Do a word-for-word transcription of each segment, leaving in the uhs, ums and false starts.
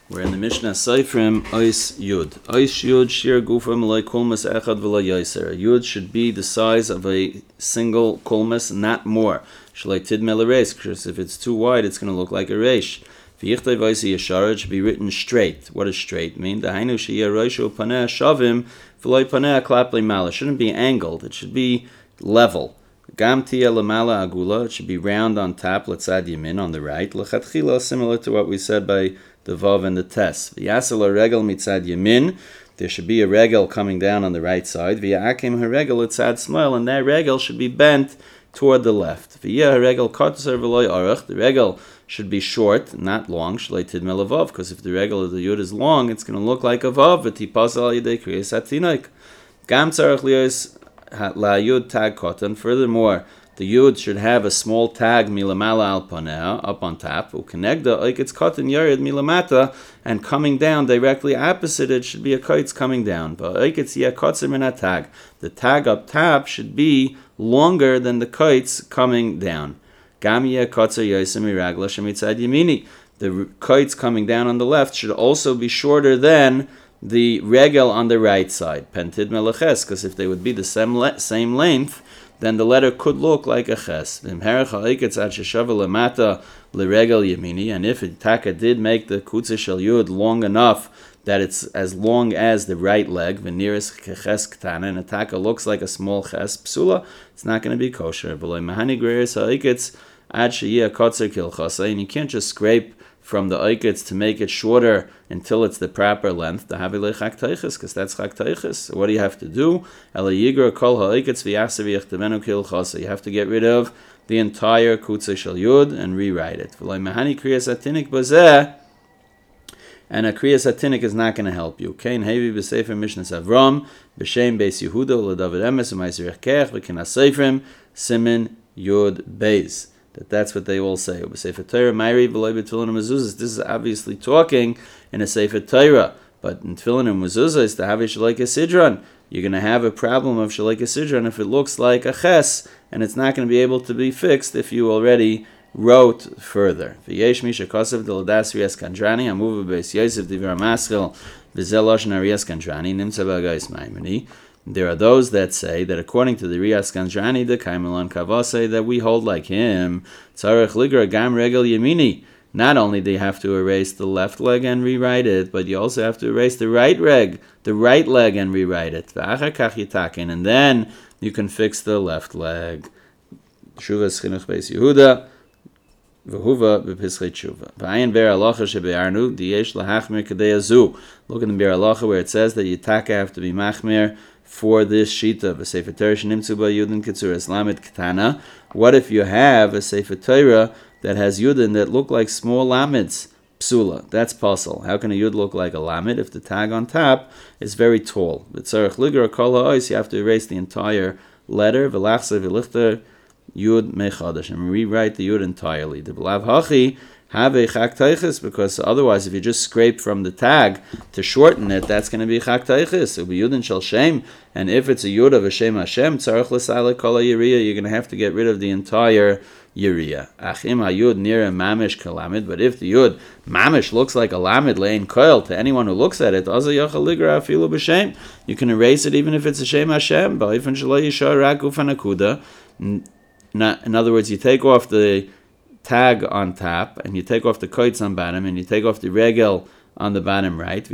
We're in the Mishnah Seifrim Ois Yud. Ois Yud Shir Gufam L'ay Kulmas Echad V'La Yoser. Yud should be the size of a single kulmas, not more. Shalai Tidmel Reis, because if it's too wide, it's going to look like a reish. V'yichtay V'ysi Yashara, it should be written straight. What does straight mean? Dahainu Shiyah Roishu Paneh Shavim V'Lay Paneh Klapli Mala. It shouldn't be angled. It should be level. Gam Tia Lamala Agula. It should be round on top. Letzad Yamin on the right. Lechatchila, similar to what we said by the Vav and the Tes. V'yasel regel mitzad yamin. There should be a regel coming down on the right side. V'ya'akim haregel itzad smile, and that regel should be bent toward the left. V'yah haregel kartzer v'loy aruch. The regel should be short, not long. Shlei tidmel avav, because if the regel of the yud is long, it's going to look like a vav. V'tipas al yedei kriyas hatinoik. Gam tzarech liyos la'yud tag kotan. Furthermore, the yud should have a small tag milamala al paneh, up on top. Ukenegda oiketz kotan yared milamata, and coming down directly opposite it should be a kites coming down. But oiketz yakotzer min tag. The tag up top should be longer than the kites coming down. Gam yakotzer yosem miragla shemitzad yamini. The kites coming down on the left should also be shorter than the regel on the right side. Pentid melaches, because if they would be the same le- same length, then the letter could look like a ches. And if the taka did make the kutze shel yud long enough that it's as long as the right leg, v'niris keches ktana, and a taka looks like a small ches psula, it's not going to be kosher. And you can't just scrape from the oikets to make it shorter until it's the proper length, because that's chak. So what do you have to do? You have to get rid of the entire kutze shel yud and rewrite it. And a kriyas hatinik is not going to help you. Kain hevi b'sefer mishnas Avram b'shem beis Yehuda l'David emes u'ma'aser kech v'kin ha-seifrim simin yud beis. That that's what they all say. This is obviously talking in a Sefer Torah, but in Tefillin and Mezuzah is to have a Shalaika Sidran. You're going to have a problem of Shalaika Sidran if it looks like a Ches, and it's not going to be able to be fixed if you already wrote further. V'yesh misha kosev d'ladas Rias Kandrani amuva beis Yosef divir maschil v'zel lashon Rias Kandrani nimtza b'agais maimoni. There are those that say that according to the Rias Kandrani, the Kaimelon Kavase, that we hold like him, Tzarech Ligra Gam Regel Yemini. Not only do you have to erase the left leg and rewrite it, but you also have to erase the right leg, the right leg and rewrite it. And then you can fix the left leg. Shuvas Chinuch Beis Yehuda. V'huva b'pischei tshuva. V'ayin ber halacha shebe'arnu diyesh lahachmir kadei azu. Look in the ber halacha where it says that yitaka have to be machmir for this shita of a Sefer Torah shenimtzu ba yudin kitzuras lamed ketana. What if you have a Sefer Torah that has yudin that look like small lameds? Psula. That's puzzle. How can a yud look like a lamed if the tag on top is very tall? V'tzarech ligra kol ha'ois, you have to erase the entire letter. V'lachse v'lichter Yud mechadash, and rewrite the Yud entirely. The belav hachi have a chak teiches, because otherwise, if you just scrape from the tag to shorten it, that's going to be chak teiches. It'll be Yud and shel shem, and if it's a Yud of a shem Hashem, tzarech l'sale kol ha'yiriyah, you're going to have to get rid of the entire yiriyah. Achim ha'yud nira mamish kalamid, but if the Yud mamish looks like a lamed lein koil to anyone who looks at it, aza yachal ligra afilu b'shem, you can erase it even if it's a shem Hashem. Ba'ifan shelo yishar rak ufanakuda. In other words, you take off the tag on top, and you take off the kites on bottom, and you take off the regel on the bottom right,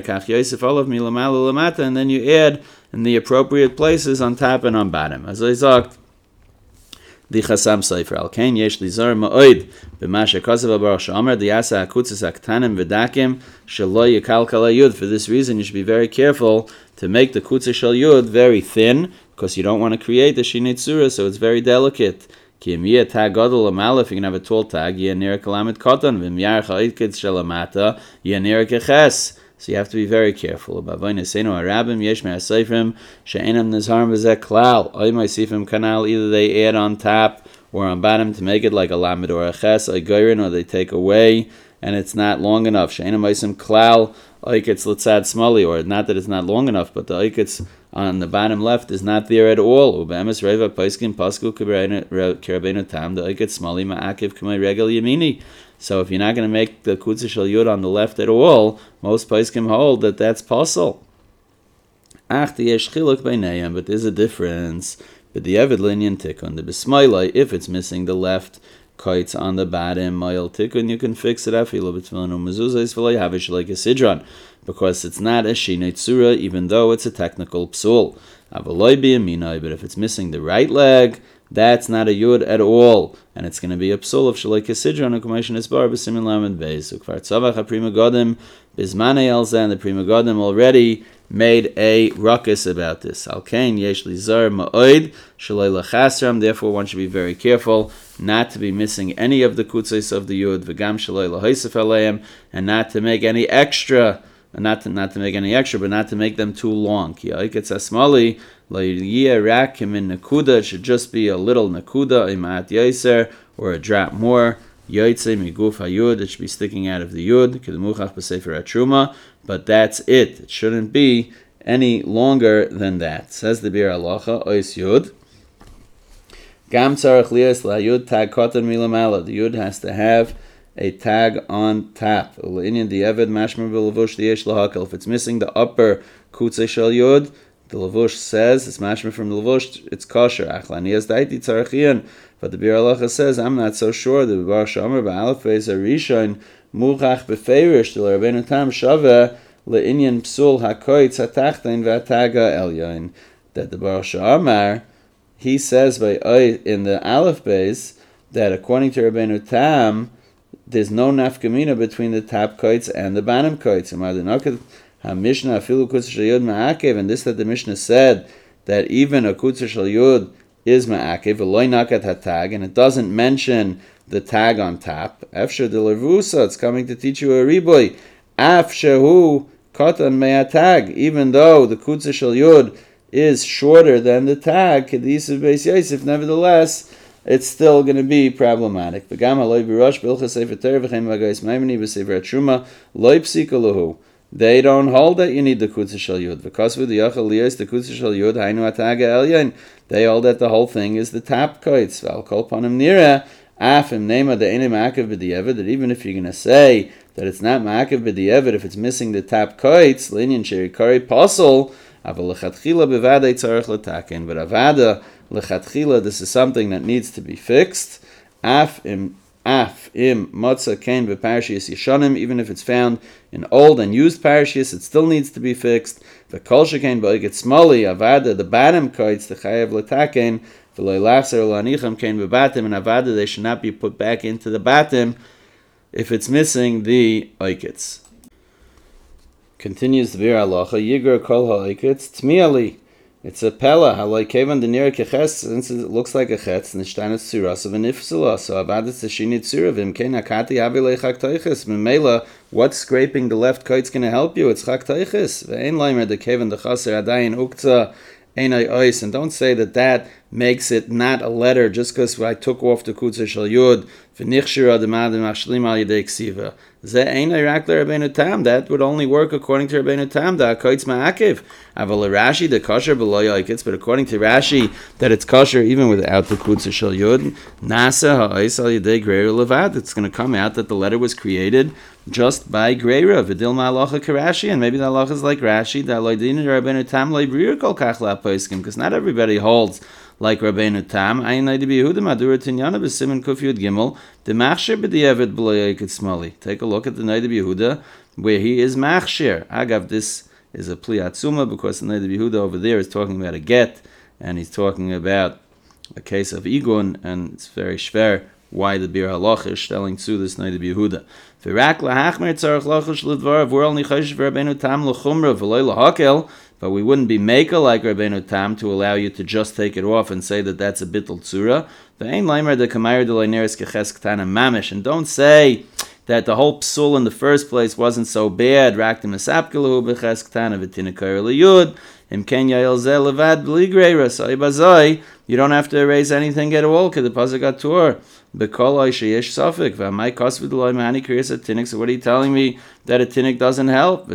and then you add in the appropriate places on top and on bottom. As I said, the Chasam Sefer al Kain yesh lizar ma'oid b'masha kasav abar shomer diasa akutzes aktanim v'dakim shelo yikalkal yud. For this reason, you should be very careful to make the kutzes shel yud very thin, because you don't want to create the shinei tzura, so it's very delicate. Ki im yeh tag gadol amal, if you can have a tall tag, yeh nira kalamet koton, v'im yar cha'iketz shel amata, yeh nira keches. So you have to be very careful. B'avoyin esenu harabim yesh me'asifrim she'enam nizharim b'zeh klal. Oy ma'asifrim kanal, either they add on top or on bottom to make it like a lamed or a ches, a goyrin, or they take away, and it's not long enough. She'enam ma'asim klal, oiketz litzad smali, or not that it's not long enough, but the oiketz on the bottom left is not there at all. Ubemis reva paiskin pasku k'rabeinu tam, the oiketz smali ma'akiv k'may regel yamini. So if you're not going to make the Kutza Shel Yud on the left at all, most poskim hold that that's possible. Ach, yesh chiluk beinayim, but there's a difference. But the Evid Linyan Tikkun, the Bismailai, if it's missing the left kites on the bottom, Mayel Tikkun, you can fix it afilu b'tefillin u'mezuzah v'lo yavish like a sidran, because it's not a shinei tzura, even though it's a technical psul. Avaloi b'yaminai, but if it's missing the right leg, that's not a yud at all, and it's going to be a psul of shalai kesidron u'kumayshin esbar b'simin lamed beis ukvar tzavach ha'prima godim bizmanei elzeh, and the prima godim already made a ruckus about this. Alkein yesh lizar ma'oid shalei lachasram. Therefore, one should be very careful not to be missing any of the kutzos of the yud v'gam shalei lahaisef aleim, and not to make any extra, not to not to make any extra, but not to make them too long. Ki aiketz asmali la'yiyeh rakim in nakuda. It should just be a little nakuda, imat yaser, or a drop more. Yoytze miguf hayud, it should be sticking out of the yud, kedemuchach b'sefer hatruma, but that's it. It shouldn't be any longer than that. Says the Bir Halacha, ois yud. Gam tzarech liyas la'yud tag kotan milamala. The yud has to have a tag on top. L'inyan di'eved mashmer b'levush di'esh lahakel. If it's missing the upper kutzei shel yud, the levush says it's mashmer from the levush, it's kosher. Achlanias daiti tzarachian. But the Bir Halacha says, I'm not so sure. The Bar Shomer ba'alef beis arishon muchach befeirish to l'Rabbeinu Tam shaveh le'inyan psul hakoitz hatachtain v'hataga elyon. That the Bar Shomer, he says by in the Aleph beis that according to Rabbeinu Tam, there's no nafkamina between the top koitz and the bottom koitz. HaMishnah afilu kutz shel yud ma'akev, and this that the Mishnah said that even a kutz shel yud is ma'akev, v'loy nakat hatag, and it doesn't mention the tag on top. Efsher de levusa, it's coming to teach you a riboy. Af shehu katan me'atag, even though the kutz shel yud is shorter than the tag, kedisa beis yosef, nevertheless, it's still going to be problematic. V'gam haloy b'rosh b'ilchas sefer Torah v'chein v'agayis maimoni v'sefer hatruma loy psika lahu. They don't hold that you need the kutz shel yud. Because with the yachal liyos, the kutz shel yud hainu ataga elyon. They hold that the whole thing is the top koitz. Val kol panim nira afim nema the ene ma'akev b'di'evet. That even if you're going to say that it's not ma'akev b'di'evet, if it's missing the top koitz, linyan sherikari posel, aval lechatchila bevadei tzarech letaken. But avada lechatchila, this is something that needs to be fixed. Af im Af im matzah kain b'parshiyas yishanim, even if it's found in old and used parshiyas, it still needs to be fixed. V'kol shekain b'oiget smali avada, the bottom kites, the chayav l'taken, v'loy lachzer l'anicham kain b'batim, and avada, they should not be put back into the batim if it's missing the oikets. Continues the Bir Halacha, yigur kol ha'oikets tmiali. It's a pella, haloi kevan denira keches, since it looks like a chetz, nishtanet tzuras of an ifsula, so avadet seshini tzuravim, kein hakati avilei chak toiches, memela, what's scraping the left kite's going to help you? It's chak toiches. Ve'ein leimer de kevan de chaser adayin ukta einay ois, and don't say that that makes it not a letter just because I took off the kutzer shel yud, v'nichshira demadim ashlim al yedei ksiva. Ze einay rak l'Rabbeinu Tam, that would only work according to Rabbeinu Tam, da koitz ma'akiv. Aval Rashi, the kosher below yoikitz, but according to Rashi, that it's kosher even without the kutzer shel yud, nasa ha'ois al yedei greira levad, it's going to come out that the letter was created just by greira, v'dil ma'alacha karashi, and maybe the halacha is like Rashi, da loydin Rabbeinu Tam loybrir kol kach la'poiskim, because not everybody holds like Rabbeinu Tam. Ayin Leidi Yehuda Madura Tinyana b'Siman Kuf Yud Gimel the Machshir b'Di'evet b'Lo Yoikid Smali. Take a look at the Leidi Yehuda where he is Machshir. Agav, this is a Pli Atzuma because the Leidi Yehuda over there is talking about a get and he's talking about a case of Igun, and it's very schwer why the Bir Halacha is telling to this Leidi Yehuda. V'rak lahachmer tzarech lachash l'dvar v'or al nichash v'Rabbeinu Tam l'chumra v'loy l'hakel. But we wouldn't be maker like Rabbeinu Tam to allow you to just take it off and say that that's a bittul tzura. And don't say that the whole psul in the first place wasn't so bad. You don't have to erase anything at all because the pasuk atur. So what are you telling me that a tinnik doesn't help?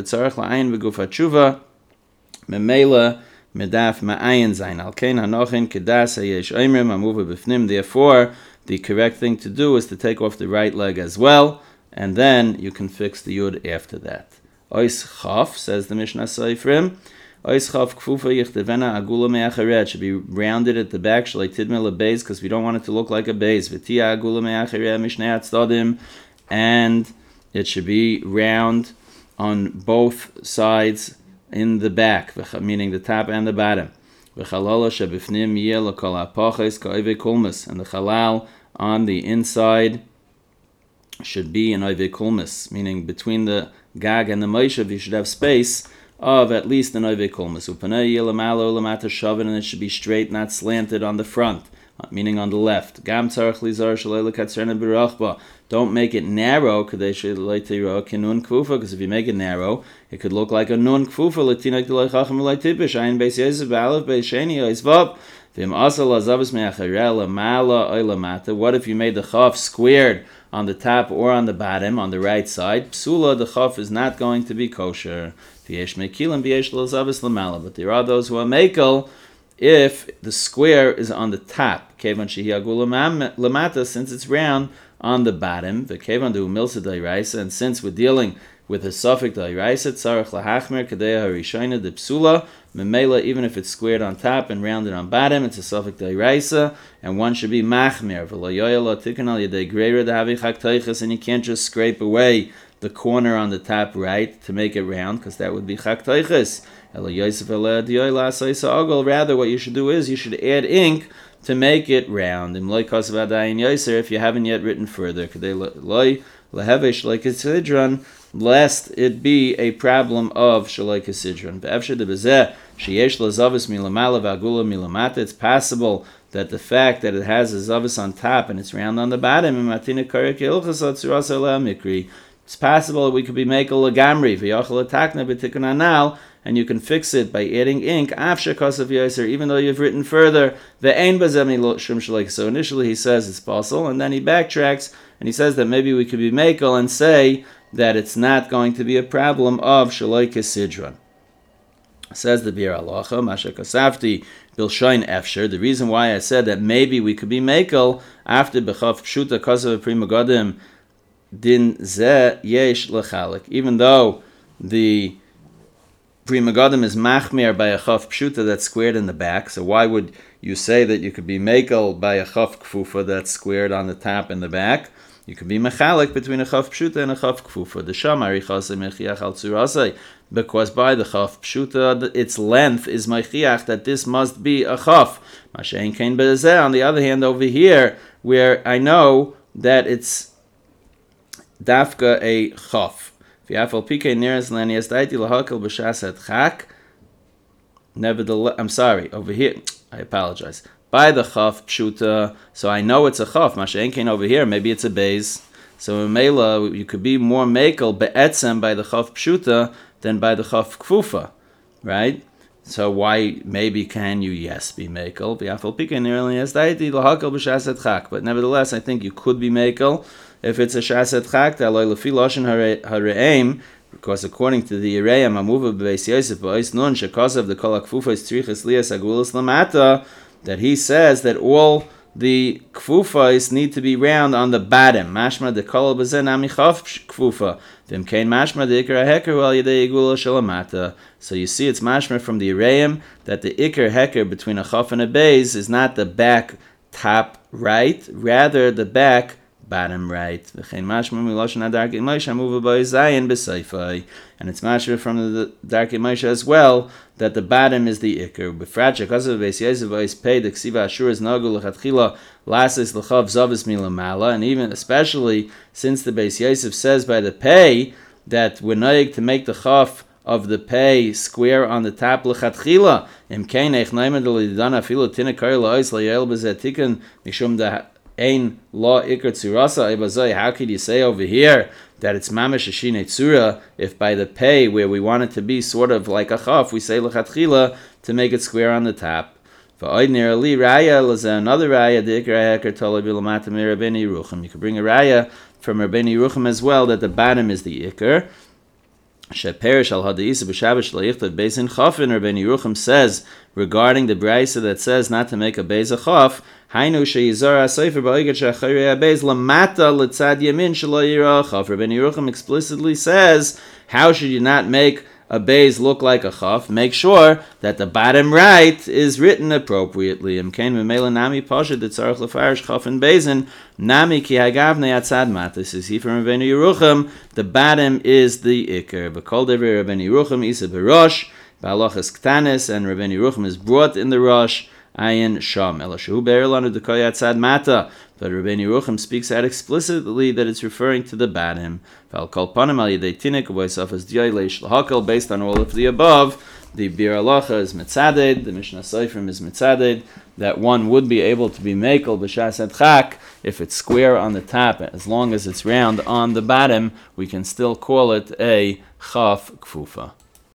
Memela medaf ma'ayin zayin alkein hanochin kedas hayesh oimrim amuva b'fnim. Therefore, the correct thing to do is to take off the right leg as well, and then you can fix the yud after that. Ois chaf, says the Mishnah Seifrim, Ois chaf kfufa yichtevena agula me'acheret, should be rounded at the back, shalei tidmel a beis, because we don't want it to look like a beis. V'tia agula me'acheret mishnei atzdadim, and it should be round on both sides in the back, meaning the top and the bottom. V'chalala shebifnim yeh l'kol ha'pachos ka'ovei kulmus, and the halal on the inside should be an ovei kulmus, meaning between the gag and the moshav you should have space of at least an ovei kulmus. Upanei yeh l'malo l'mata shavin, and it should be straight, not slanted on the front, meaning on the left. Gam tzarich lizar shalei l'katzerna b'rachba. Don't make it narrow, because if you make it narrow, it could look like a nun kfufa. What if you made the chaf squared on the top or on the bottom, on the right side? Psula, the chaf is not going to be kosher. But there are those who are mekel if the square is on the top, since it's round on the bottom, the kevan du milsa dairaisa, and since we're dealing with a suffix dairaisa, tzarich lahachmer kadeya harishayna de psula, memela, even if it's squared on top and rounded on bottom, it's a suffix dairaisa, and one should be machmer, v'lo yoyala tikkun al yedei greira dehavi chak teiches, and you can't just scrape away the corner on the top right to make it round, because that would be chak teiches. Rather, what you should do is you should add ink to make it round. If you haven't yet written further, lest it be a problem of shaloi kasidron. It's possible that the fact that it has a zavis on top and it's round on the bottom, it's possible that we could be making a lagamri, and you can fix it by adding ink, even though you've written further. So initially he says it's possible, and then he backtracks, and he says that maybe we could be makel and say that it's not going to be a problem of shaloi kesidron. Says the Bir Halacha, Masha Kasafti Bilshain Efsher. The reason why I said that maybe we could be makel after Bechaf Pshuta Kasav Prima Godim Din Ze Yesh Lechalik, even though the Prima Godim is machmir by a chaf pshuta that's squared in the back. So why would you say that you could be mekel by a chaf kfufa that's squared on the top and the back? You could be mechalik between a chaf pshuta and a chaf kfufa. The shamari chasei mechiach al tzurasei, because by the chaf pshuta, its length is mechiach that this must be a chaf. Mashein kein bezeh. On the other hand, over here, where I know that it's dafka a chaf. Nevertheless, I'm sorry, over here, I apologize. By the chaf pshuta, so I know it's a chaf. Masha'enkein over here, maybe it's a beis. So in Mela, you could be more mekel be'etzem by the chaf pshuta than by the chaf kfufa, right? So why maybe can you yes be mekel? But nevertheless, I think you could be mekel if it's a shaset chakta, lefi loshen hareim, because according to the Yereim, amuva b'beis Yosef b'ois nun shekasav the kol hakfufos tzrichas lias agulas lamata, that he says that all the kfufos need to be round on the bottom. Mashma de kol b'zen amichaf kfufa. V'im kein mashma de ikar heker al yedei agula shalamata. So you see, it's mashma from the Yereim that the ikar heker between a chaf and a beis is not the back top right, rather the back bottom right. And it's mashma from the Darkei Moshe as well that the bottom is the ikar. Befratcha because of Beis Yosef is paid the ksiva ashur is nagu lechatchila lasis lechav zavis milamala, and even especially since the Beis Yosef says by the pay that we're noig to make the chaf of the pay square on the top lechatchila. Im kein ech naimed lidana filo tinakar laois layel bezetikan mishum da. Ein law ikar tzurasa ibazoi. How could you say over here that it's mamash ashine tzura if by the pay where we want it to be sort of like a chaf we say lechatchila to make it square on the top? Va'oid li raya laza another raya the ikar hekar tolei bilamata mi Rabbeinu Yerucham. You could bring a raya from Rabbeinu Yerucham as well that the bottom is the ikar. Sheperish al hadaisa b'shabbos shleichtav bezin chafin. Rabbeinu Yerucham says regarding the brayso that says not to make a beis a chaf. Hainu sheyizar hasefer ba'oget she'acharei habeis lamata letzad yamin shelo yira chaf. Rabbeinu Yerucham explicitly says, how should you not make a beis look like a chaf? Make sure that the bottom right is written appropriately. Imkein memela nami pasha detzarich lefarish chaf and bezin nami ki hagavne atzad mata. This is he from Rabbeinu Yerucham. The bottom is the ikar. B'kol devrei Rabbeinu Yerucham isa b'rosh b'halachas ktanis, and Rabbeinu Yerucham is brought in the rosh. Ayin Sham Elashu Be'erlanu Dekoyat Sad Mata. But Rabbeinu Yerucham speaks out explicitly that it's referring to the bottom. Val Kol Panim Al Yedei Tinik Ubaisaf as Diyai Leish Lahakal. Based on all of the above, the Bir Alacha is Mitzaded, the Mishnah Seifrim is Mitzaded, that one would be able to be Mekel B'Shas Adchak if it's square on the top, as long as it's round on the bottom. We can still call it a Chaf Kfufa.